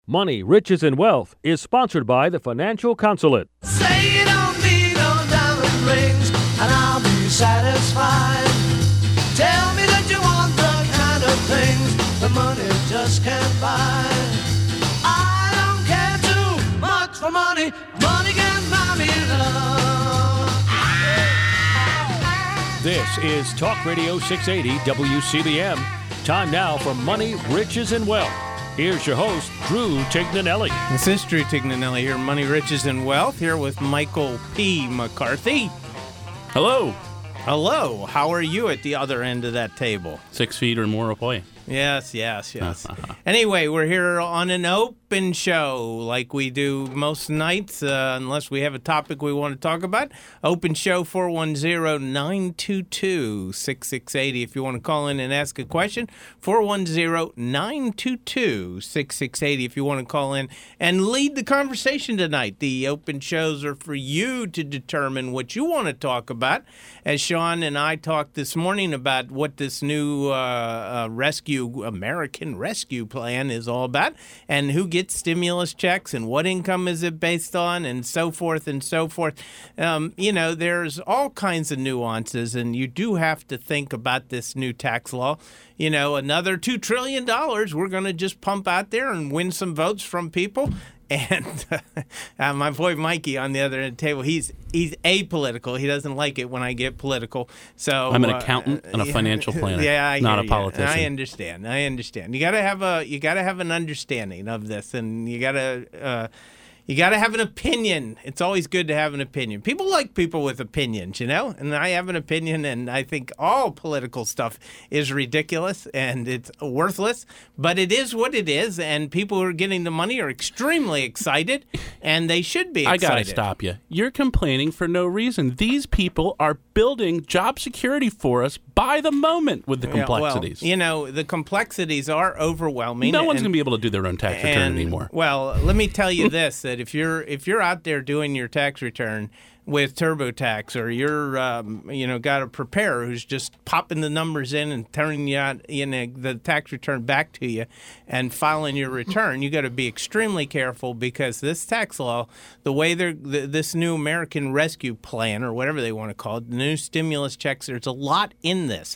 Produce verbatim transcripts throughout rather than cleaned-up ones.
Money, Riches, and Wealth is sponsored by the Financial Consulate. Say you don't need no diamond rings, and I'll be satisfied. Tell me that you want the kind of things the money just can't buy. I don't care too much for money. Money can buy me love. This is Talk Radio six eighty W C B M. Time now for Money, Riches, and Wealth. Here's your host, Drew Tignanelli. This is Drew Tignanelli here, Money, Riches, and Wealth, here with Michael P. McCarthy. Hello. Hello. How are you at the other end of that table? Six feet or more away. Yes, yes, yes. Anyway, we're here on an open show like we do most nights, uh, unless we have a topic we want to talk about. Open show four one zero, nine two two, six six eight zero if you want to call in and ask a question. four one zero, nine two two, six six eight zero if you want to call in and lead the conversation tonight. The open shows are for you to determine what you want to talk about. As Sean and I talked this morning about what this new uh, uh, rescue American Rescue Plan is all about, and who gets stimulus checks, and what income is it based on, and so forth and so forth. Um, you know, there's all kinds of nuances, and you do have to think about this new tax law. You know, another two trillion dollars we're going to just pump out there and win some votes from people. And uh, my boy Mikey on the other end of the table, he's he's apolitical. He doesn't like it when I get political. So I'm an accountant uh, and a financial planner. Yeah, I not hear a politician. You. I understand. I understand. You gotta have a you gotta have an understanding of this, and you gotta. Uh, You got to have an opinion. It's always good to have an opinion. People like people with opinions, you know? And I have an opinion, and I think all political stuff is ridiculous and it's worthless. But it is what it is, and people who are getting the money are extremely excited, and they should be excited. I got to stop you. You're complaining for no reason. These people are building job security for us by the moment with the complexities. Yeah, well, you know, the complexities are overwhelming. No one's going to be able to do their own tax return and, anymore. Well, let me tell you this, that if you're if you're out there doing your tax return with TurboTax, or you're um, you know got a preparer who's just popping the numbers in and turning you out you know, the tax return back to you and filing your return, you got to be extremely careful, because this tax law, the way they're the, this new American Rescue Plan, or whatever they want to call it, the new stimulus checks, there's a lot in this.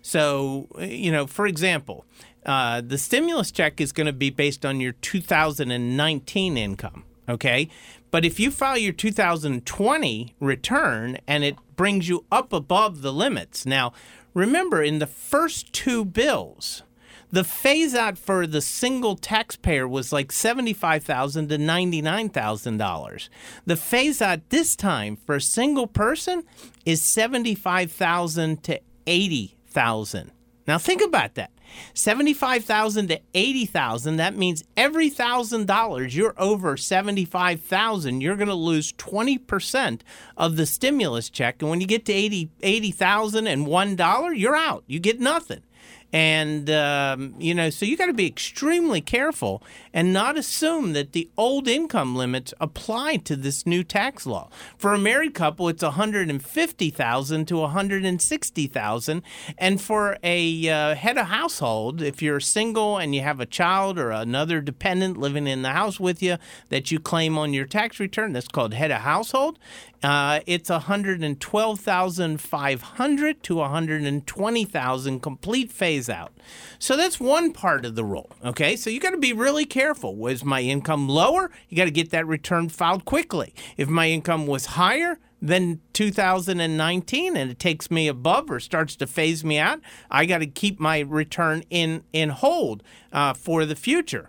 So, you know, for example, uh, the stimulus check is going to be based on your two thousand nineteen income. Okay, but if you file your two thousand twenty return and it brings you up above the limits. Now, remember, in the first two bills, the phase out for the single taxpayer was like seventy-five thousand dollars to ninety-nine thousand dollars. The phase out this time for a single person is seventy-five thousand dollars to eighty thousand dollars. Now, think about that. seventy-five thousand dollars to eighty thousand dollars, that means every one thousand dollars you're over seventy-five thousand dollars, you're going to lose twenty percent of the stimulus check. And when you get to eighty thousand dollars and one dollar, you're out. You get nothing. And, um, you know, so you got to be extremely careful and not assume that the old income limits apply to this new tax law. For a married couple, it's one hundred fifty thousand dollars to one hundred sixty thousand dollars. And for a uh, head of household, if you're single and you have a child or another dependent living in the house with you that you claim on your tax return, that's called head of household. Uh, it's one hundred twelve thousand five hundred dollars to one hundred twenty thousand dollars complete phase out. So that's one part of the rule. Okay, so you got to be really careful. Was my income lower? You got to get that return filed quickly. If my income was higher than two thousand nineteen and it takes me above or starts to phase me out, I got to keep my return in in hold uh, for the future.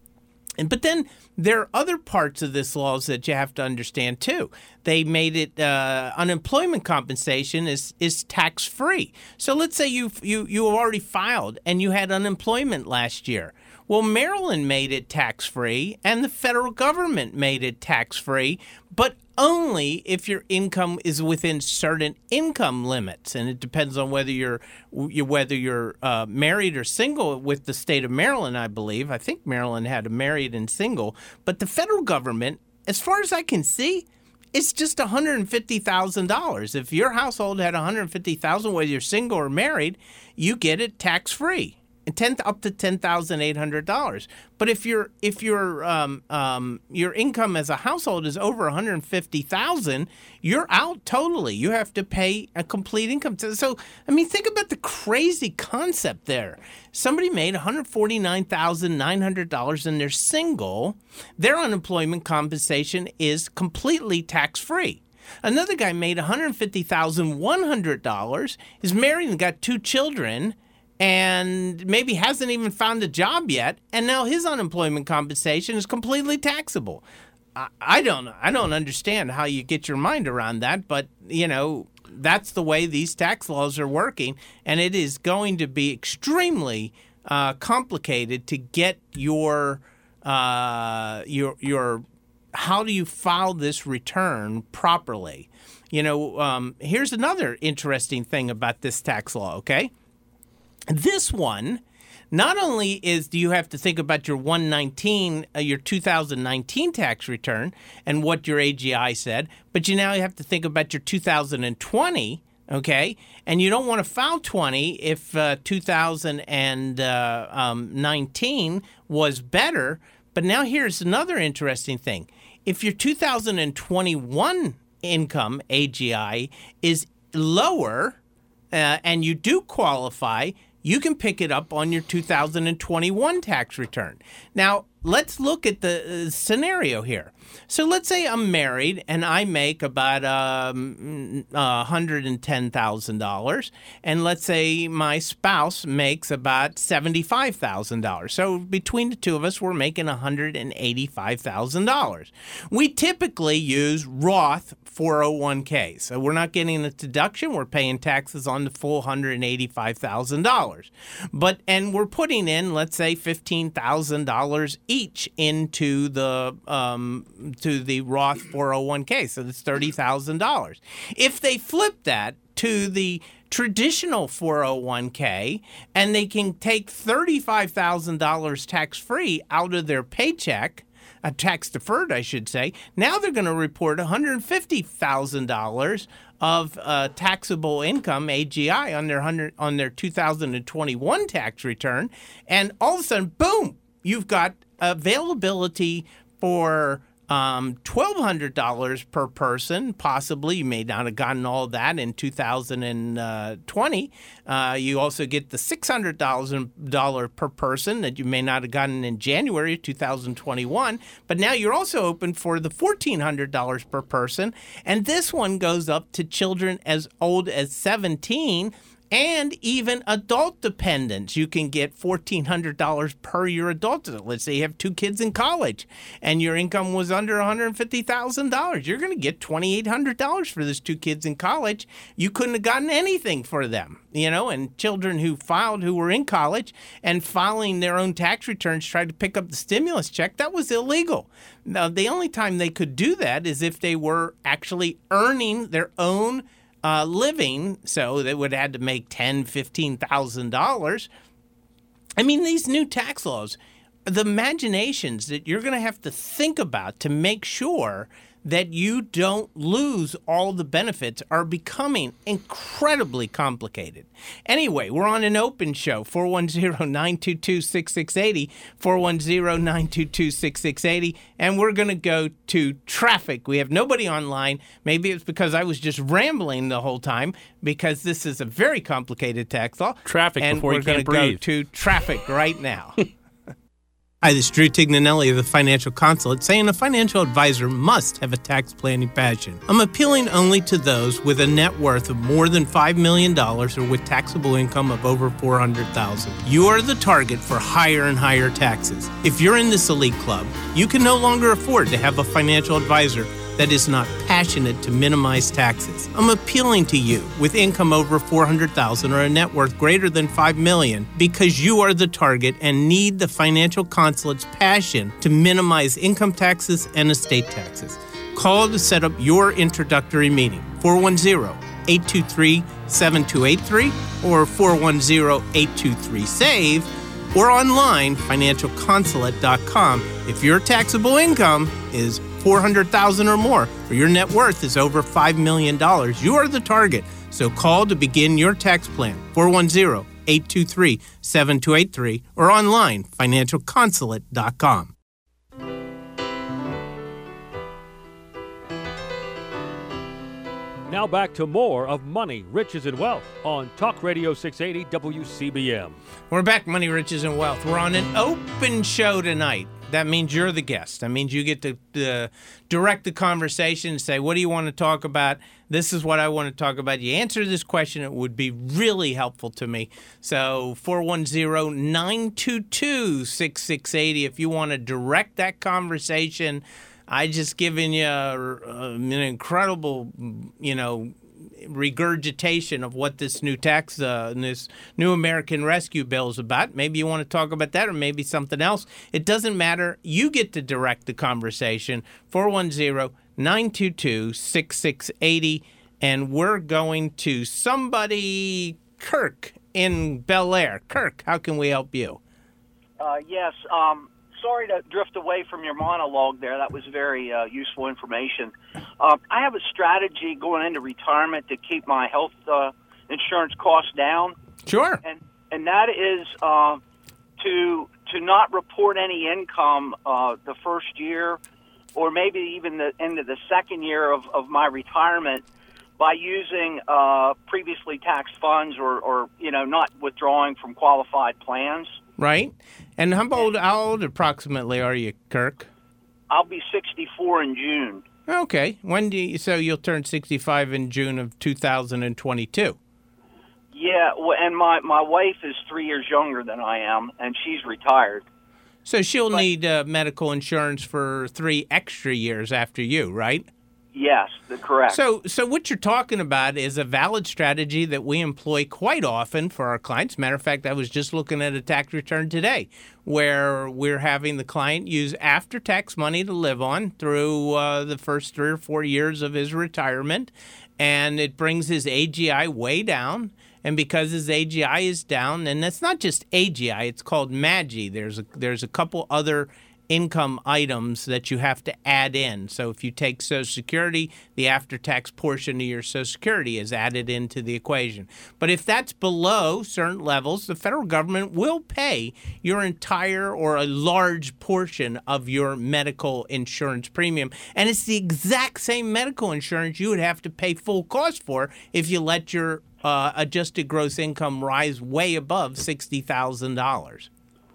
And but then there are other parts of this laws that you have to understand too. They made it uh, unemployment compensation is is tax free. So let's say you you you already filed and you had unemployment last year. Well, Maryland made it tax free, and the federal government made it tax free, but only if your income is within certain income limits, and it depends on whether you're whether you're uh, married or single. With the state of Maryland, I believe, I think Maryland had a married and single, but the federal government, as far as I can see, it's just one hundred fifty thousand dollars. If your household had one hundred fifty thousand dollars, whether you're single or married, you get it tax free. ten up to ten thousand eight hundred dollars. But if your if your um, um, your income as a household is over one hundred fifty thousand dollars, you're out totally. You have to pay a complete income tax. So I mean, think about the crazy concept there. Somebody made one hundred forty-nine thousand nine hundred dollars and they're single. Their unemployment compensation is completely tax-free. Another guy made one hundred fifty thousand one hundred dollars, is married and got two children, and maybe hasn't even found a job yet, and now his unemployment compensation is completely taxable. I, I don't I don't understand how you get your mind around that, but, you know, that's the way these tax laws are working, and it is going to be extremely uh, complicated to get your uh, your your how do you file this return properly? You know, um, here's another interesting thing about this tax law, okay? This one, not only is do you have to think about your one nineteen, uh, your two thousand nineteen tax return and what your A G I said, but you now have to think about your two thousand twenty, okay? And you don't want to file twenty if uh, two thousand nineteen was better. But now here's another interesting thing. If your two thousand twenty-one income, A G I, is lower uh, and you do qualify, you can pick it up on your two thousand twenty-one tax return. Now, let's look at the uh, scenario here. So let's say I'm married and I make about um, uh, one hundred ten thousand dollars, and let's say my spouse makes about seventy-five thousand dollars. So between the two of us, we're making one hundred eighty-five thousand dollars. We typically use Roth four oh one k. So we're not getting a deduction. We're paying taxes on the full one hundred eighty-five thousand dollars. But and we're putting in, let's say, fifteen thousand dollars each into the um, to the Roth four oh one k. So that's thirty thousand dollars. If they flip that to the traditional four oh one k and they can take thirty-five thousand dollars tax-free out of their paycheck, a tax deferred, I should say, now they're going to report one hundred fifty thousand dollars of uh, taxable income, A G I, on their one hundred on their two thousand twenty-one tax return, and all of a sudden, boom, you've got availability for Um, twelve hundred dollars per person, possibly. You may not have gotten all of that in two thousand twenty. Uh, you also get the six hundred dollars per person that you may not have gotten in January of two thousand twenty-one. But now you're also open for the fourteen hundred dollars per person. And this one goes up to children as old as seventeen. And even adult dependents, you can get fourteen hundred dollars per your adult. Let's say you have two kids in college and your income was under one hundred fifty thousand dollars. You're going to get twenty-eight hundred dollars for those two kids in college. You couldn't have gotten anything for them, you know, and children who filed who were in college and filing their own tax returns tried to pick up the stimulus check. That was illegal. Now, the only time they could do that is if they were actually earning their own Uh, living, so they would have had to make ten thousand dollars, fifteen thousand dollars. I mean, these new tax laws, the imaginations that you're going to have to think about to make sure that you don't lose all the benefits are becoming incredibly complicated. Anyway, we're on an open show, four one zero, nine two two, six six eight zero, four one zero, nine two two, six six eight zero, and we're going to go to traffic. We have nobody online. Maybe it's because I was just rambling the whole time, because this is a very complicated tax law. Traffic and before you can't breathe. And we're going to go to traffic right now. Hi, this is Drew Tignanelli of the Financial Consulate, saying a financial advisor must have a tax planning passion. I'm appealing only to those with a net worth of more than five million dollars or with taxable income of over four hundred thousand dollars. You are the target for higher and higher taxes. If you're in this elite club, you can no longer afford to have a financial advisor that is not passionate to minimize taxes. I'm appealing to you with income over four hundred thousand dollars or a net worth greater than five million dollars because you are the target and need the Financial Consulate's passion to minimize income taxes and estate taxes. Call to set up your introductory meeting, four one zero, eight two three, seven two eight three or four one zero, eight two three, SAVE, or online, financial consulate dot com. If your taxable income is four hundred thousand dollars or more, or your net worth is over five million dollars, you are the target. So call to begin your tax plan, four one zero, eight two three, seven two eight three, or online, financial consulate dot com. Now back to more of Money, Riches, and Wealth on Talk Radio six eighty W C B M. We're back, Money, Riches, and Wealth. We're on an open show tonight. That means you're the guest. That means you get to uh, direct the conversation and say, what do you want to talk about? This is what I want to talk about. You answer this question, it would be really helpful to me. So four one zero, nine two two, six six eight zero if you want to direct that conversation. I just given you a, an incredible, you know, regurgitation of what this new tax, uh, this new American Rescue Bill is about. Maybe you want to talk about that or maybe something else. It doesn't matter. You get to direct the conversation. four one zero, nine two two, six six eight zero. And we're going to somebody, Kirk in Bel Air. Kirk, how can we help you? Uh, yes. Um, sorry to drift away from your monologue there. That was very uh, useful information. Uh, I have a strategy going into retirement to keep my health uh, insurance costs down. Sure. And and that is uh, to to not report any income uh, the first year or maybe even the end of the second year of, of my retirement by using uh, previously taxed funds or, or, you know, not withdrawing from qualified plans. Right. And how old, how old approximately are you, Kirk? I'll be sixty-four in June. Okay. When do you, so you'll turn sixty-five in June of two thousand twenty-two. Yeah, well, and my, my wife is three years younger than I am, and she's retired. So she'll But- need uh, medical insurance for three extra years after you, right? Yes, the correct. So, so what you're talking about is a valid strategy that we employ quite often for our clients. Matter of fact, I was just looking at a tax return today where we're having the client use after-tax money to live on through uh, the first three or four years of his retirement, and it brings his A G I way down. And because his A G I is down, and it's not just A G I, it's called M A G I. There's a, there's a couple other income items that you have to add in. So if you take Social Security, the after-tax portion of your Social Security is added into the equation. But if that's below certain levels, the federal government will pay your entire or a large portion of your medical insurance premium. And it's the exact same medical insurance you would have to pay full cost for if you let your uh, adjusted gross income rise way above sixty thousand dollars.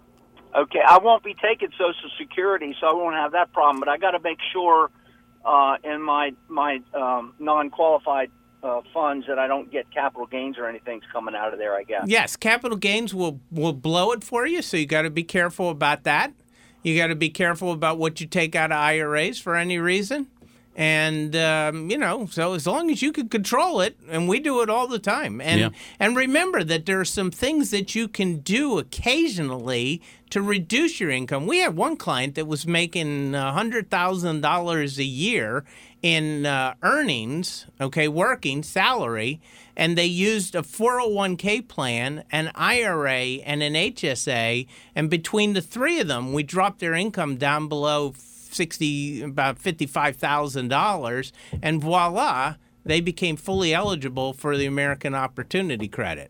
Okay, I won't be taking Social Security, so I won't have that problem. But I got to make sure uh, in my my um, non-qualified uh, funds that I don't get capital gains or anything's coming out of there, I guess. Yes, capital gains will, will blow it for you, so you got to be careful about that. You got to be careful about what you take out of I R As for any reason. And, um, you know, so as long as you can control it, and we do it all the time. And Yeah. and remember that there are some things that you can do occasionally to reduce your income. We had one client that was making one hundred thousand dollars a year in uh, earnings, okay, working salary, and they used a four oh one k plan, an I R A, and an H S A, and between the three of them, we dropped their income down below sixty, about fifty-five thousand dollars, and voila, they became fully eligible for the American Opportunity Credit.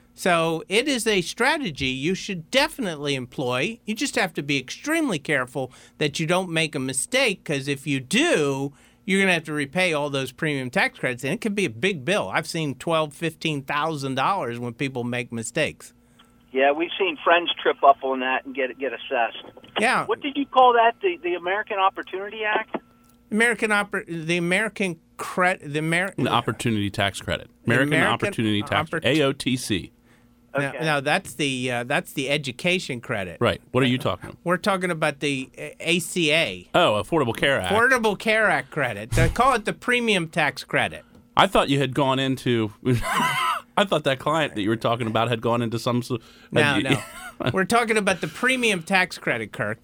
So it is a strategy you should definitely employ. You just have to be extremely careful that you don't make a mistake, because if you do, you're going to have to repay all those premium tax credits, and it could be a big bill. I've seen twelve thousand dollars, fifteen thousand dollars when people make mistakes. Yeah, we've seen friends trip up on that and get get assessed. Yeah. What did you call that? The the American Opportunity Act? American oppor- the American credit, the American An Opportunity Tax Credit. American, American Opportunity Tax Oppor- A O T C. No, Okay. no, that's the uh, that's the education credit. Right. What are you talking about? We're talking about the uh, A C A, Oh, Affordable Care Act. Affordable Care Act credit. They call it the premium tax credit. I thought you had gone into. I thought that client that you were talking about had gone into some. sort- No, had- no, we're talking about the premium tax credit, Kirk.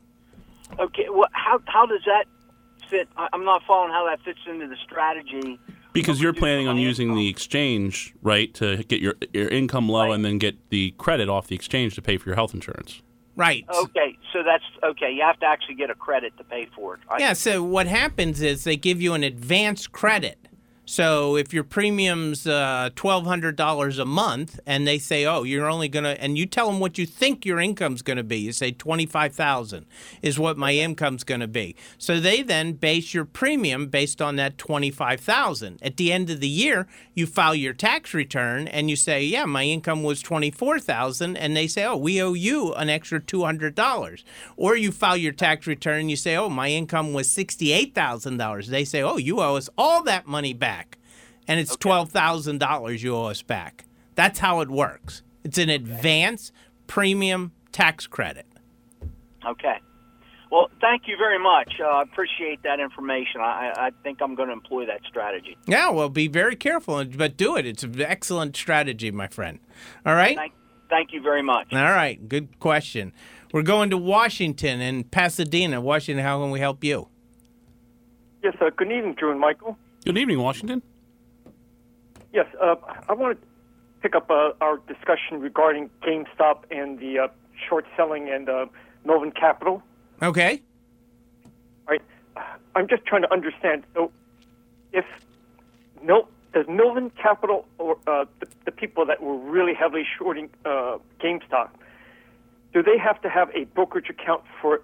Okay, well, how how does that fit? I- I'm not following how that fits into the strategy. Because you're planning on my using income. the exchange, right, to get your your income low Right. and then get the credit off the exchange to pay for your health insurance. Right. Okay, so that's okay. You have to actually get a credit to pay for it. I- Yeah, so what happens is they give you an advance credit. So if your premium's uh, twelve hundred dollars a month, and they say, oh, you're only going to, and you tell them what you think your income's going to be. You say twenty-five thousand dollars is what my income's going to be. So they then base your premium based on that twenty-five thousand dollars. At the end of the year, you file your tax return, and you say, yeah, my income was twenty-four thousand dollars, and they say, oh, we owe you an extra two hundred dollars. Or you file your tax return, and you say, oh, my income was sixty-eight thousand dollars. They say, oh, you owe us all that money back. And it's twelve thousand dollars you owe us back. That's how it works. It's an advance premium tax credit. Okay. Well, thank you very much. I uh, appreciate that information. I, I think I'm going to employ that strategy. Yeah, well, be very careful, but do it. It's an excellent strategy, my friend. All right? Thank, thank you very much. All right. Good question. We're going to Washington and Pasadena. Washington, how can we help you? Yes, uh, good evening, Drew and Michael. Good evening, Washington. Yes, uh, I want to pick up uh, our discussion regarding GameStop and the uh, short selling and uh, Melvin Capital. Okay. All right. I'm just trying to understand. So, if Mil- does Melvin Capital or uh, the, the people that were really heavily shorting uh, GameStop, do they have to have a brokerage account for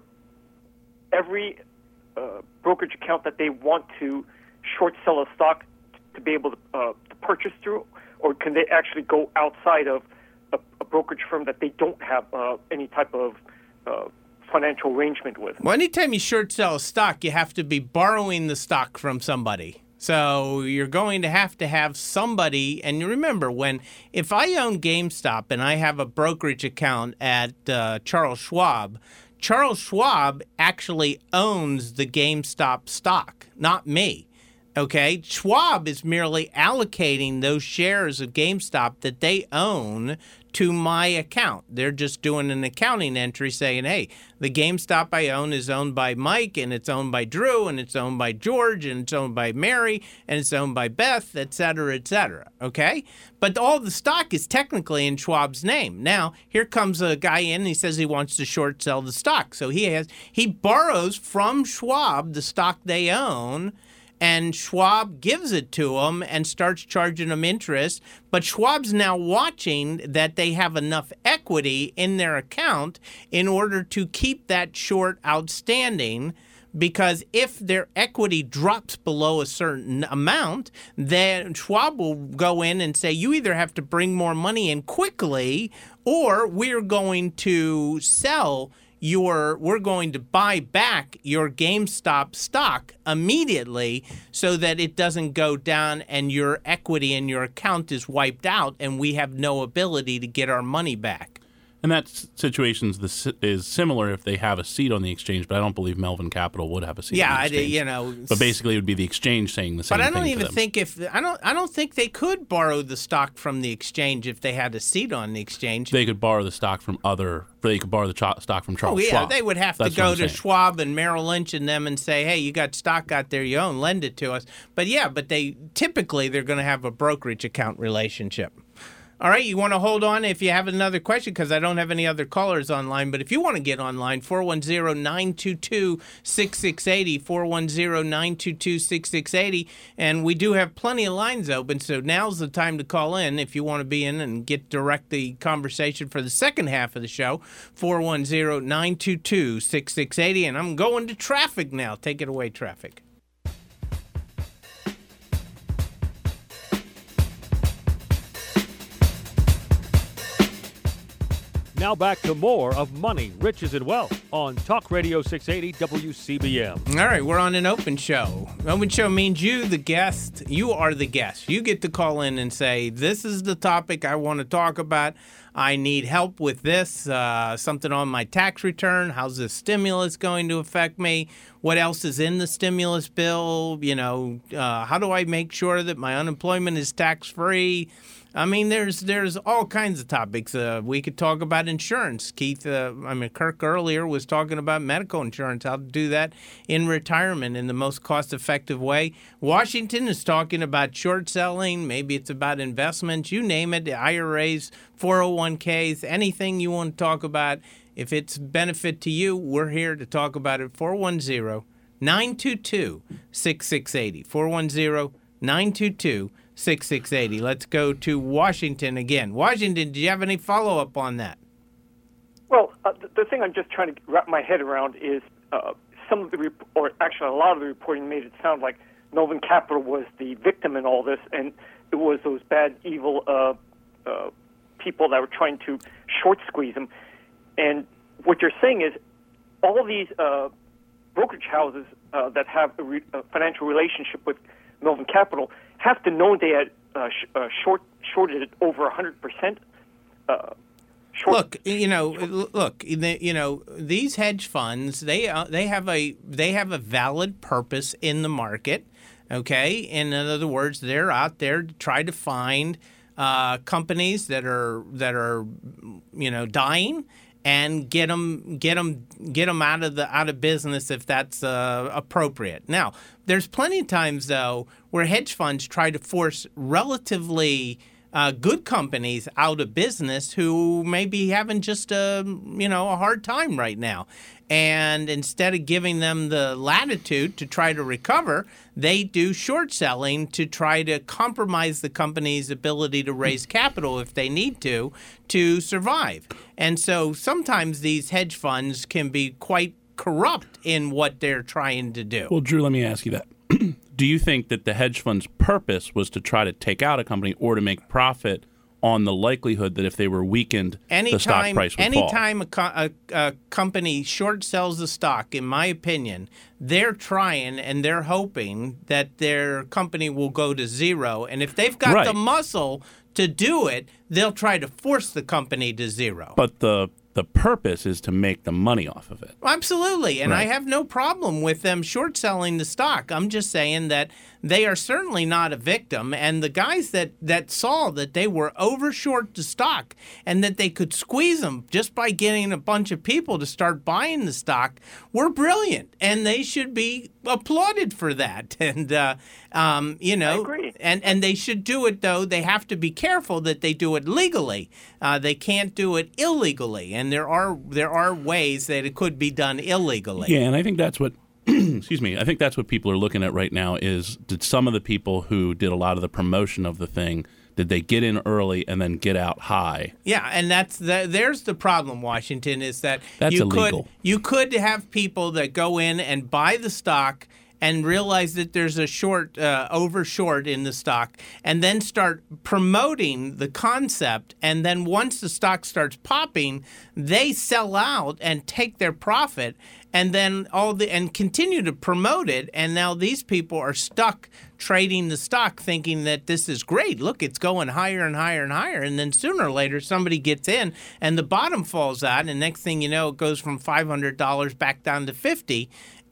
every uh, brokerage account that they want to short sell a stock to be able to, uh, to purchase through, or can they actually go outside of a, a brokerage firm that they don't have uh, any type of uh, financial arrangement with? Well, anytime you short sell a stock, you have to be borrowing the stock from somebody. So you're going to have to have somebody, and you remember when, if I own GameStop and I have a brokerage account at uh, Charles Schwab, Charles Schwab actually owns the GameStop stock, not me. Okay, Schwab is merely allocating those shares of GameStop that they own to my account. They're just doing an accounting entry saying, hey, the GameStop I own is owned by Mike, and it's owned by Drew, and it's owned by George, and it's owned by Mary, and it's owned by Beth, et cetera, et cetera. Okay? But all the stock is technically in Schwab's name. Now, here comes a guy in, and he says he wants to short sell the stock. So he has he borrows from Schwab the stock they own, and Schwab gives it to them and starts charging them interest. But Schwab's now watching that they have enough equity in their account in order to keep that short outstanding, because if their equity drops below a certain amount, then Schwab will go in and say, you either have to bring more money in quickly, or we're going to sell your we're going to buy back your GameStop stock immediately so that it doesn't go down and your equity in your account is wiped out and we have no ability to get our money back. And that situation is similar if they have a seat on the exchange, but I don't believe Melvin Capital would have a seat yeah, on the exchange. Yeah, you know. But basically, it would be the exchange saying the same thing. But I don't to even them. think if I don't I don't think they could borrow the stock from the exchange if they had a seat on the exchange. They could borrow the stock from other. They could borrow the ch- stock from Charles oh, yeah, Schwab. They would have That's to go to saying. Schwab and Merrill Lynch and them and say, hey, you got stock out there you own, lend it to us. But yeah, but they typically they're going to have a brokerage account relationship. All right, you want to hold on if you have another question, because I don't have any other callers online. But if you want to get online, four one zero, nine two two, six six eight zero, four one zero, nine two two, six six eight zero. And we do have plenty of lines open, so now's the time to call in if you want to be in and get direct the conversation for the second half of the show, four one zero, nine two two, six six eight zero. And I'm going to traffic now. Take it away, traffic. Now back to more of Money, Riches, and Wealth on Talk Radio six eighty W C B M. All right, we're on an open show. Open show means you, the guest, you are the guest. You get to call in and say, this is the topic I want to talk about. I need help with this, uh, something on my tax return. How's this stimulus going to affect me? What else is in the stimulus bill? You know, uh, how do I make sure that my unemployment is tax-free? I mean, there's there's all kinds of topics. Uh, we could talk about insurance. Keith, uh, I mean, Kirk earlier was talking about medical insurance, how to do that in retirement in the most cost-effective way. Washington is talking about short selling. Maybe it's about investments. You name it, I R As, four oh one k's, anything you want to talk about. If it's benefit to you, we're here to talk about it. four one zero, nine two two, six six eight zero. four one zero, nine two two, six six eight zero. Let's go to Washington again. Washington, do you have any follow-up on that? Well, uh, the, the thing I'm just trying to wrap my head around is uh, some of the, rep- or actually a lot of the reporting made it sound like Melvin Capital was the victim in all this, and it was those bad, evil uh, uh, people that were trying to short squeeze him. And what you're saying is all these uh, brokerage houses uh, that have a, re- a financial relationship with Melvin Capital have to know they had uh, sh- uh, short shorted it over one hundred percent. Uh, Short. Look, you know, look, you know, these hedge funds, they uh, they have a they have a valid purpose in the market, okay? And in other words, they're out there to try to find uh, companies that are that are, you know, dying and get them get them get them out of the out of business if that's uh, appropriate. Now, there's plenty of times though where hedge funds try to force relatively Uh, good companies out of business who may be having just a, you know, a hard time right now. And instead of giving them the latitude to try to recover, they do short selling to try to compromise the company's ability to raise capital if they need to, to survive. And so sometimes these hedge funds can be quite corrupt in what they're trying to do. Well, Drew, let me ask you that. Do you think that the hedge fund's purpose was to try to take out a company or to make profit on the likelihood that if they were weakened, anytime, the stock price would anytime fall? Anytime a, a, a company short sells the stock, in my opinion, they're trying and they're hoping that their company will go to zero. And if they've got Right. the muscle to do it, they'll try to force the company to zero. But the the purpose is to make the money off of it. Absolutely, and Right. I have no problem with them short selling the stock. I'm just saying that they are certainly not a victim, and the guys that, that saw that they were over short the stock and that they could squeeze them just by getting a bunch of people to start buying the stock were brilliant, and they should be applauded for that. And uh, um, you know, I agree. and and they should do it though. They have to be careful that they do it legally. Uh, they can't do it illegally, and there are there are ways that it could be done illegally. Yeah, and I think that's what excuse me, I think that's what people are looking at right now is did some of the people who did a lot of the promotion of the thing, did they get in early and then get out high? Yeah, and that's the, there's the problem, Washington, is that That's you illegal. could you could have people that go in and buy the stock and realize that there's a short, uh, over short in the stock, and then start promoting the concept. And then once the stock starts popping, they sell out and take their profit, and then all the and continue to promote it. And now these people are stuck trading the stock, thinking that this is great. Look, it's going higher and higher and higher. And then sooner or later, somebody gets in, and the bottom falls out, and next thing you know, it goes from five hundred dollars back down to fifty.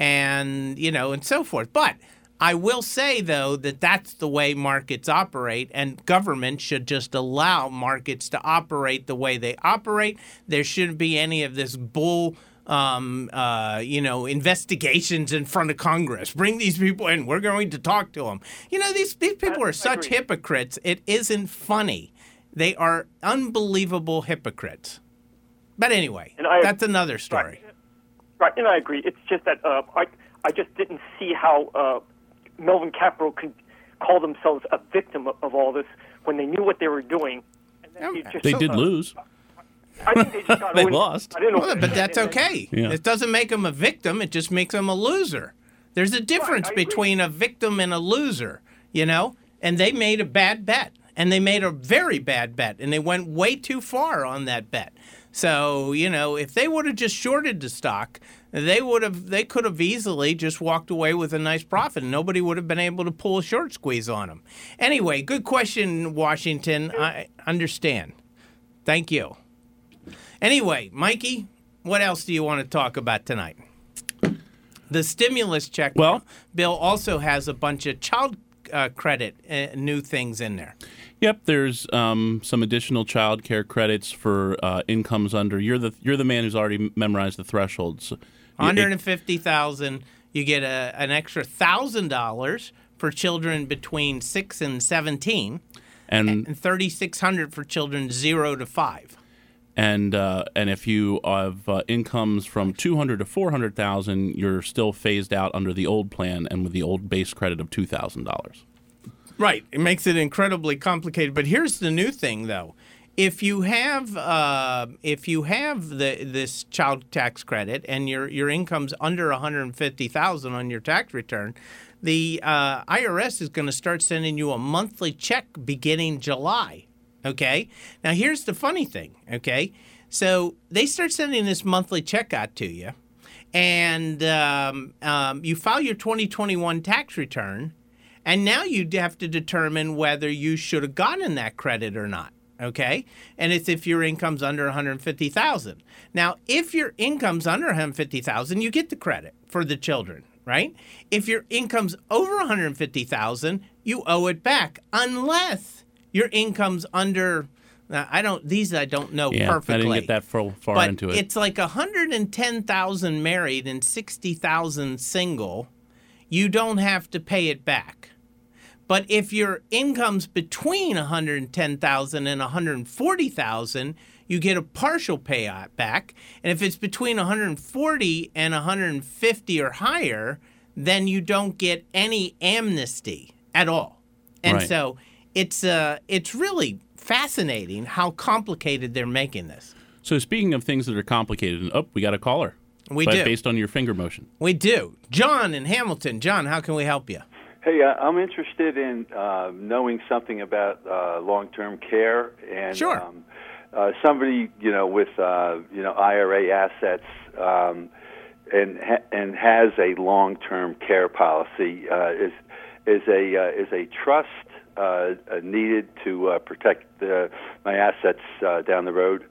And, you know, and so forth. But I will say, though, that that's the way markets operate, and government should just allow markets to operate the way they operate. There shouldn't be any of this bull, um, uh, you know, investigations in front of Congress. Bring these people in. We're going to talk to them. You know, these, these people are such hypocrites. It isn't funny. They are unbelievable hypocrites. But anyway, And I- that's another story. Right. Right, and I agree. It's just that uh, I I just didn't see how uh, Melvin Capital could call themselves a victim of, of all this when they knew what they were doing. And then Okay. you just, They uh, did lose. I think they just got They ruined. lost. I didn't know. Well, but that's okay. Yeah. It doesn't make them a victim. It just makes them a loser. There's a difference I agree. between a victim and a loser, you know? And they made a bad bet. And they made a very bad bet. And they went way too far on that bet. So, you know, if they would have just shorted the stock, they would have they could have easily just walked away with a nice profit, and nobody would have been able to pull a short squeeze on them. Anyway, good question, Washington. I understand. Thank you. Anyway, Mikey, what else do you want to talk about tonight? The stimulus check Well- bill also has a bunch of child uh, credit uh, new things in there. Yep, there's um, some additional child care credits for uh, incomes under. You're the you're the man who's already memorized the thresholds. You- one hundred fifty thousand dollars. You get a, an extra one thousand dollars for children between six and seventeen, and and thirty six hundred dollars for children zero to five. and uh, and if you have uh, incomes from two hundred to four hundred thousand, you're still phased out under the old plan and with the old base credit of two thousand dollars. Right. It makes it incredibly complicated. But here's the new thing, though. If you have uh, if you have the this child tax credit and your your income's under one hundred fifty thousand dollars on your tax return, the uh, I R S is going to start sending you a monthly check beginning July. Okay? Now, here's the funny thing, okay? So they start sending this monthly check out to you, and um, um, you file your twenty twenty-one tax return, and now you have to determine whether you should have gotten that credit or not. Okay, and it's if your income's under one hundred fifty thousand dollars. Now, if your income's under one hundred fifty thousand dollars, you get the credit for the children, right? If your income's over one hundred fifty thousand dollars, you owe it back, unless your income's under. Now, I don't. These I don't know yeah, perfectly. I didn't get that far, far but into it. It's like one hundred ten thousand dollars married and sixty thousand dollars single. You don't have to pay it back. But if your income's between one hundred ten thousand dollars and one hundred forty thousand dollars, you get a partial payout back. And if it's between one hundred forty and one hundred fifty or higher, then you don't get any amnesty at all. And Right. so it's uh, it's really fascinating how complicated they're making this. So speaking of things that are complicated, and oh, we got a caller. We but do. Based on your finger motion. We do. John in Hamilton. John, how can we help you? Hey, uh, I'm interested in uh, knowing something about uh, long-term care and Sure. um, uh, somebody, you know, with uh, you know I R A assets um, and ha- and has a long-term care policy. Uh, is is a uh, is a trust uh, needed to uh, protect uh, my assets uh, down the road?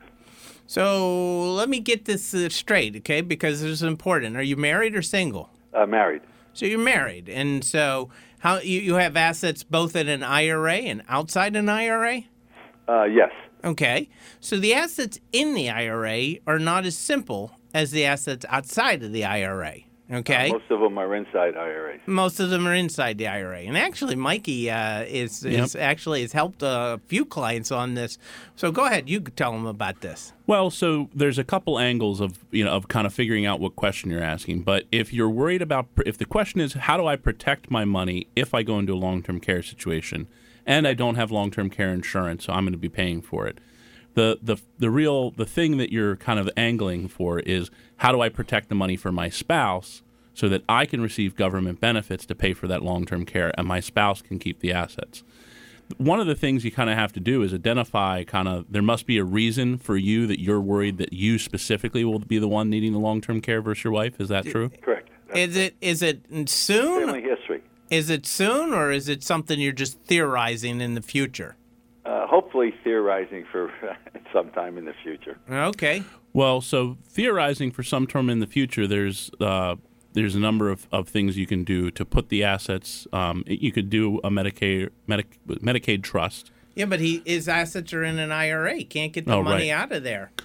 So let me get this uh, straight, okay? Because this is important. Are you married or single? Uh, married. So you're married, and so how you, you have assets both in an I R A and outside an I R A? Uh, yes. Okay. So the assets in the I R A are not as simple as the assets outside of the I R A. Okay. Uh, most of them are inside I R As. Most of them are inside the I R A, and actually, Mikey uh, is, is Yep. actually has helped a few clients on this. So go ahead, you tell them about this. Well, so there's a couple angles of you know of kind of figuring out what question you're asking. But if you're worried about if the question is how do I protect my money if I go into a long-term care situation and I don't have long-term care insurance, so I'm going to be paying for it. The the the real the thing that you're kind of angling for is how do I protect the money for my spouse so that I can receive government benefits to pay for that long-term care and my spouse can keep the assets. One of the things you kind of have to do is identify kind of there must be a reason for you that you're worried that you specifically will be the one needing the long-term care versus your wife. Is that true? Correct. That's Is it is it soon? family history. Is it soon, or is it something you're just theorizing in the future? Uh, hopefully theorizing for sometime in the future. Okay. Well, so theorizing for some term in the future, there's uh, there's a number of, of things you can do to put the assets. Um, you could do a Medicaid Medic, Medicaid trust. Yeah, but he his assets are in an I R A. Can't get the Oh, money right. out of there.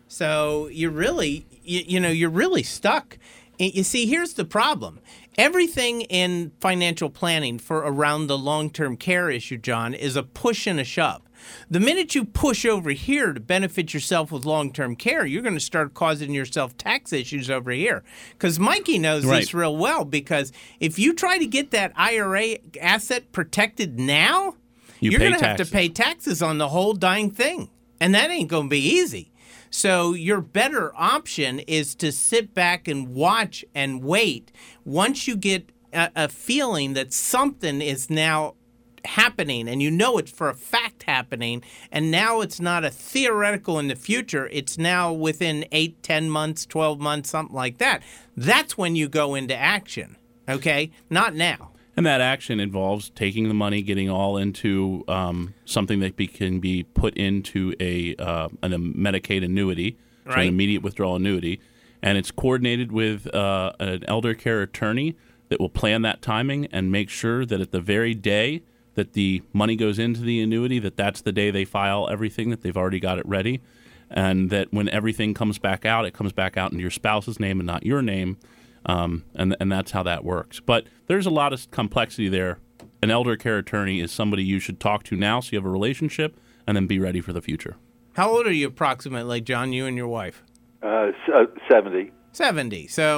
So you're really, you, you know, you're really stuck. And you see, here's the problem. Everything in financial planning for around the long-term care issue, John, is a push and a shove. The minute you push over here to benefit yourself with long-term care, you're going to start causing yourself tax issues over here. Because Mikey knows Right. this real well, because if you try to get that I R A asset protected now, You you're pay going to have to taxes. pay taxes on the whole dang thing. And that ain't going to be easy. So your better option is to sit back and watch and wait. Once you get a, a feeling that something is now happening and you know it's for a fact happening, and now it's not a theoretical in the future, it's now within eight, ten months, twelve months, something like that, that's when you go into action, okay? Not now. And that action involves taking the money, getting all into um, something that be, can be put into a uh, an, a Medicaid annuity, so Right. an immediate withdrawal annuity, and it's coordinated with uh, an elder care attorney that will plan that timing and make sure that at the very day that the money goes into the annuity, that that's the day they file everything, that they've already got it ready, and that when everything comes back out, it comes back out in your spouse's name and not your name. Um, and and that's how that works. But there's a lot of complexity there. An elder care attorney is somebody you should talk to now so you have a relationship and then be ready for the future. How old are you approximately, John, you and your wife? Uh, s- uh, seventy. seventy. So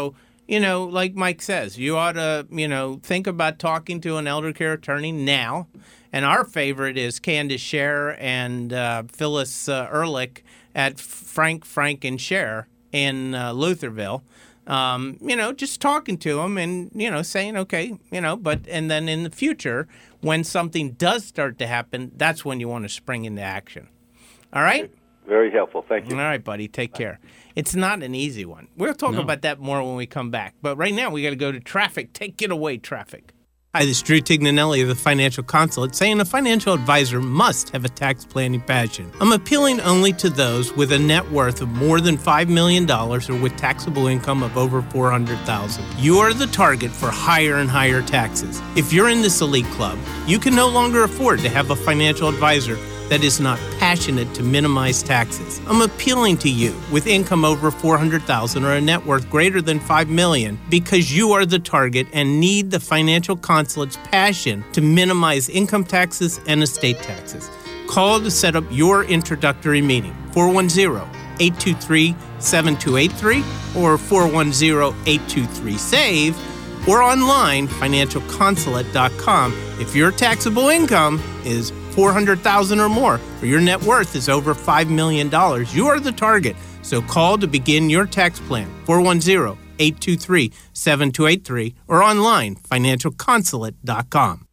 you know, like Mike says, you ought to, you know, think about talking to an elder care attorney now. And our favorite is Candace Scher and uh, Phyllis uh, Ehrlich at Frank, Frank, and Scher in uh, Lutherville. Um, you know, just talking to them and, you know, saying, okay, you know, but and then in the future, when something does start to happen, that's when you want to spring into action. All right? Very helpful. Thank you. All right, buddy. Take care. It's not an easy one. We'll talk No. about that more when we come back. But right now, we got to go to traffic. Take it away, traffic. Hi, this is Drew Tignanelli of the Financial Consulate saying a financial advisor must have a tax planning passion. I'm appealing only to those with a net worth of more than five million dollars or with taxable income of over four hundred thousand dollars. You are the target for higher and higher taxes. If you're in this elite club, you can no longer afford to have a financial advisor that is not passionate to minimize taxes. I'm appealing to you with income over four hundred thousand dollars or a net worth greater than five million dollars because you are the target and need the Financial Consulate's passion to minimize income taxes and estate taxes. Call to set up your introductory meeting, four one zero, eight two three, seven two eight three or four one zero, eight two three, SAVE or online, financial consulate dot com. If your taxable income is four hundred thousand dollars or more, or your net worth is over five million dollars, you are the target. So call to begin your tax plan, four one zero, eight two three, seven two eight three, or online, financial consulate dot com.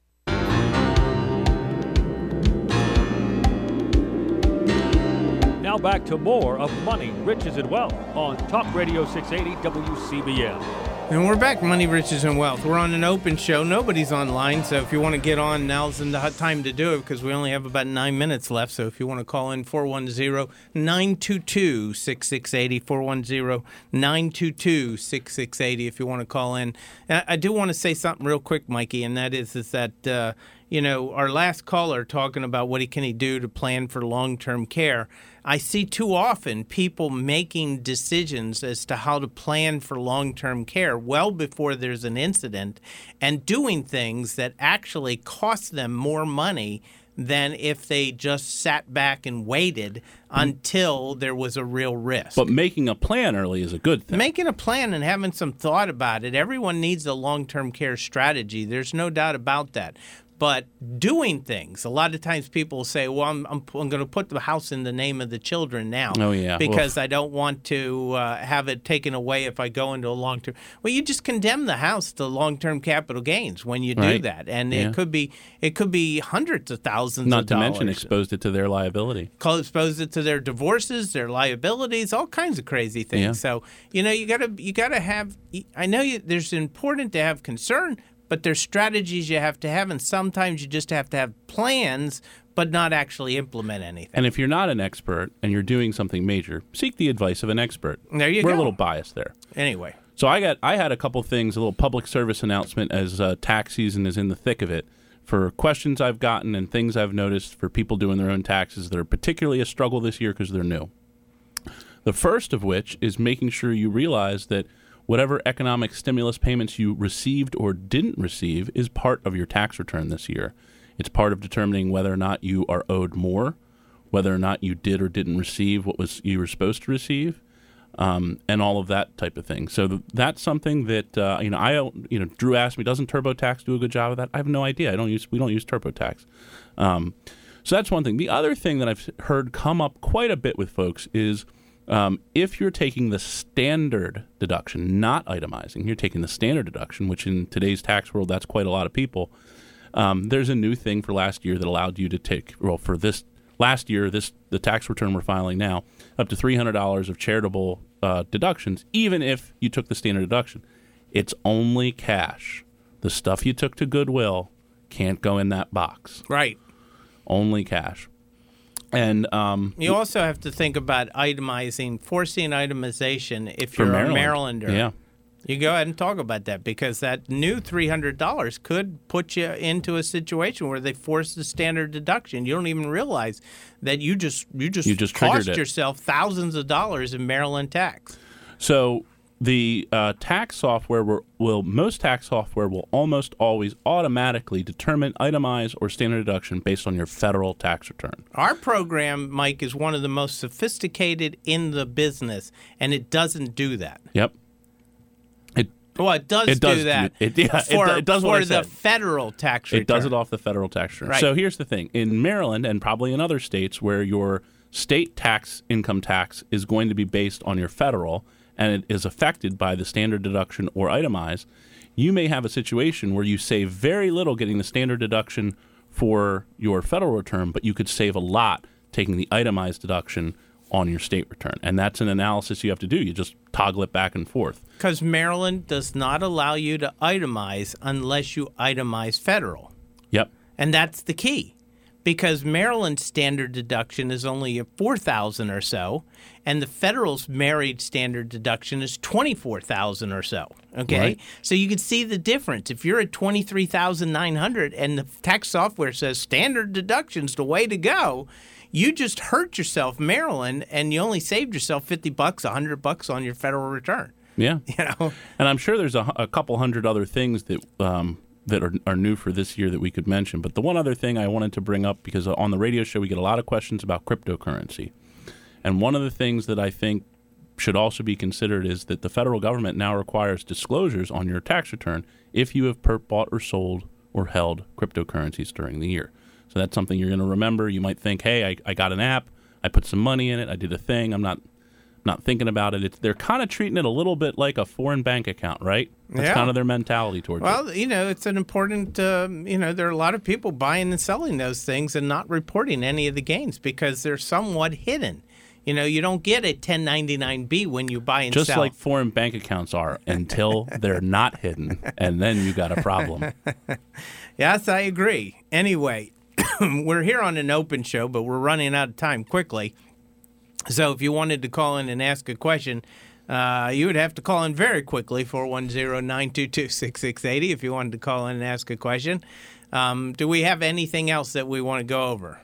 Now back to more of Money, Riches, and Wealth on Talk Radio six eighty W C B M. And we're back, Money, Riches, and Wealth. We're on an open show. Nobody's online, so if you want to get on, now's the time to do it because we only have about nine minutes left. So if you want to call in, four one zero, nine two two, six six eight zero, four one zero, nine two two, six six eight zero if you want to call in. And I do want to say something real quick, Mikey, and that is, is that, uh, you know, our last caller talking about what he can he do to plan for long-term care. I see too often people making decisions as to how to plan for long-term care well before there's an incident and doing things that actually cost them more money than if they just sat back and waited until there was a real risk. But making a plan early is a good thing. Making a plan and having some thought about it. Everyone needs a long-term care strategy. There's no doubt about that. But doing things, a lot of times people say, well, I'm, I'm, I'm going to put the house in the name of the children now Oh, yeah. because Oof. I don't want to uh, have it taken away if I go into a long-term. Well, you just condemn the house to long-term capital gains when you do Right. that. And Yeah. it could be it could be hundreds of thousands Not of to dollars. mention exposed it to their liability. Call expose it to their divorces, their liabilities, all kinds of crazy things. Yeah. So, you know, you got to you got to have I know you, there's important to have concern, but there's strategies you have to have, and sometimes you just have to have plans, but not actually implement anything. And if you're not an expert and you're doing something major, seek the advice of an expert. There you We're go. a little biased there. Anyway, So I got I had a couple things, a little public service announcement as uh, tax season is in the thick of it, for questions I've gotten and things I've noticed for people doing their own taxes that are particularly a struggle this year because they're new. The first of which is making sure you realize that whatever economic stimulus payments you received or didn't receive is part of your tax return this year. It's part of determining whether or not you are owed more, whether or not you did or didn't receive what was you were supposed to receive, um, and all of that type of thing. So th- that's something that uh, you know. I don't- you know, Drew asked me, "Doesn't TurboTax do a good job of that?" I have no idea. I don't use we don't use TurboTax. Um, so that's one thing. The other thing that I've heard come up quite a bit with folks is, Um, if you're taking the standard deduction, not itemizing, you're taking the standard deduction, which in today's tax world, that's quite a lot of people. Um, there's a new thing for last year that allowed you to take, well, for this last year, this the tax return we're filing now, up to three hundred dollars of charitable uh, deductions, even if you took the standard deduction. It's only cash. The stuff you took to Goodwill can't go in that box. right. Only cash. And um, You also have to think about itemizing, forcing itemization if For you're Maryland. a Marylander. Yeah. You go ahead and talk about that because that new three hundred dollars could put you into a situation where they force the standard deduction. You don't even realize that you just you just, You just cost triggered it. yourself thousands of dollars in Maryland tax. So the uh, tax software will, will most tax software will almost always automatically determine itemize or standard deduction based on your federal tax return. Our program, Mike, is one of the most sophisticated in the business, and it doesn't do that. Yep. It Well, it does, It does do that. do- it- yeah, it for, do- it does for what I the said. federal tax return. It does it off the federal tax return. Right. So here's the thing. In Maryland and probably in other states where your state tax income tax is going to be based on your federal and it is affected by the standard deduction or itemized, you may have a situation where you save very little getting the standard deduction for your federal return, but you could save a lot taking the itemized deduction on your state return. And that's an analysis you have to do. You just toggle it back and forth. Because Maryland does not allow you to itemize unless you itemize federal. Yep. And that's the key. Because Maryland's standard deduction is only four thousand dollars or so, and the federal's married standard deduction is twenty-four thousand dollars or so. Okay? Right. So you can see the difference. If you're at twenty-three thousand nine hundred dollars and the tax software says standard deduction's the way to go, you just hurt yourself, Maryland, and you only saved yourself fifty bucks, one hundred bucks on your federal return. Yeah. You know? And I'm sure there's a, a couple hundred other things that um, that are, are new for this year that we could mention. But the one other thing I wanted to bring up, because on the radio show we get a lot of questions about cryptocurrency. And one of the things that I think should also be considered is that the federal government now requires disclosures on your tax return if you have per- bought or sold or held cryptocurrencies during the year. So that's something you're going to remember. You might think, hey, I, I got an app, I put some money in it, I did a thing, I'm not not thinking about it. It's, they're kind of treating it a little bit like a foreign bank account, right? That's Yeah. kind of their mentality towards it. Well, you know, it's an important, um, you know, there are a lot of people buying and selling those things and not reporting any of the gains because they're somewhat hidden. You know, you don't get a ten ninety-nine B when you buy and Just sell. like foreign bank accounts are until they're not hidden, and then you got a problem. Yes, I agree. Anyway, we're here on an open show, but we're running out of time quickly. So if you wanted to call in and ask a question, uh, you would have to call in very quickly, four one zero, nine two two, six six eight zero if you wanted to call in and ask a question. Um, do we have anything else that we want to go over?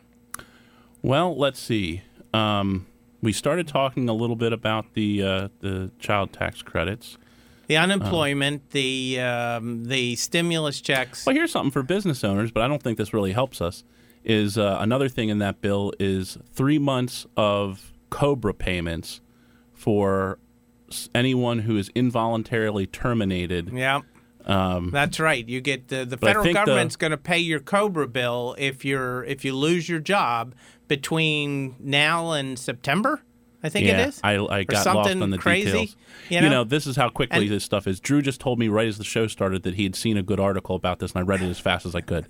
Well, let's see. Um, we started talking a little bit about the uh, the child tax credits. The unemployment, the um, the stimulus checks. Well, here's something for business owners, but I don't think this really helps us, is uh, another thing in that bill is three months of COBRA payments for s- anyone who is involuntarily terminated. Yeah. Um, That's right. You get the, the But I federal think the- government's going to pay your COBRA bill if you're if you lose your job between now and September. I think yeah, it is. I, I Or got lost something on the crazy, details. you know? this is how quickly And- this stuff is. Drew just told me right as the show started that he had seen a good article about this, and I read it as fast as I could.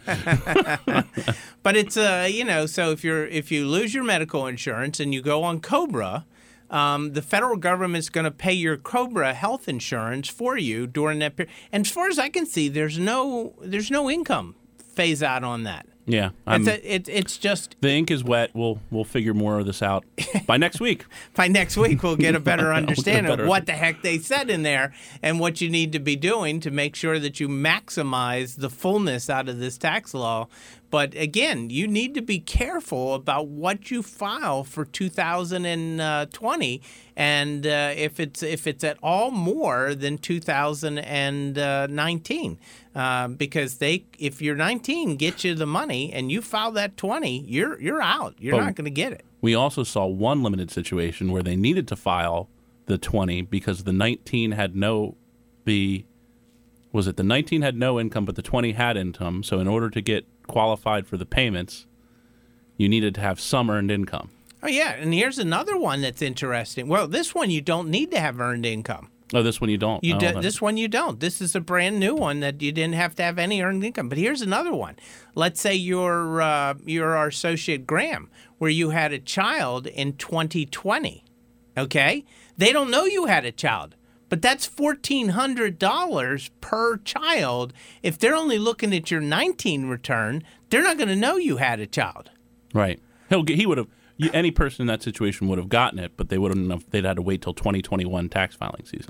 But it's uh you know so if you're if you lose your medical insurance and you go on COBRA, um, the federal government's going to pay your COBRA health insurance for you during that period. And as far as I can see, there's no there's no income phase out on that. Yeah, I'm, It's, a, it, it's just the ink is wet. We'll we'll figure more of this out by next week. by next week we'll get a better understanding better- of what the heck they said in there and what you need to be doing to make sure that you maximize the fullness out of this tax law. But again, you need to be careful about what you file for two thousand twenty, and uh, if it's if it's at all more than two thousand nineteen, uh, because they if you're nineteen, get you the money, and you file that twenty, you're you're out. You're But- not going to get it. We also saw one limited situation where they needed to file the twenty because the nineteen had no the was it the nineteen had no income, but the twenty had income. So in order to get qualified for the payments, you needed to have some earned income. Oh, yeah, and here's another one that's interesting. Well, this one you don't need to have earned income. Oh, this one you don't. You oh, do, then- this one you don't. This is a brand new one that you didn't have to have any earned income. But here's another one. Let's say you're uh, you're our associate Graham, where you had a child in twenty twenty. Okay, they don't know you had a child, but that's fourteen hundred dollars per child. If they're only looking at your nineteen return, they're not going to know you had a child. Right. He'll get, he would have. You, any person in that situation would have gotten it, but they wouldn't have. They'd had to wait till twenty twenty-one tax filing season.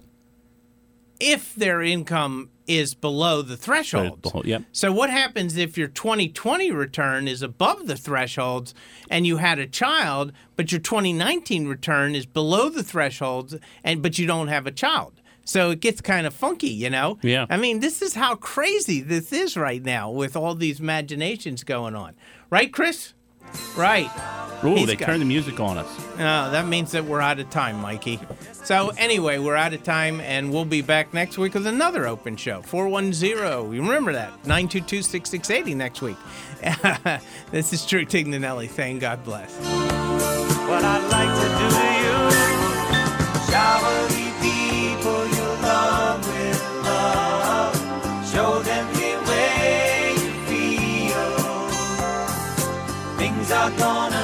If their income is below the thresholds. Below- yep. So what happens if your twenty twenty return is above the thresholds and you had a child, but your twenty nineteen return is below the thresholds and but you don't have a child? So it gets kind of funky, you know? Yeah. I mean, this is how crazy this is right now with all these imaginations going on. Right, Chris? Right. Ooh, He's they got- turned the music on us. No, that means that we're out of time, Mikey. So anyway, we're out of time, and we'll be back next week with another open show. four one zero, you remember that, nine two two, six six eight zero next week. This is Drew Tignanelli saying God bless. What I'd like to do to you, shower the people you love with love, show them the way you feel. Things are gonna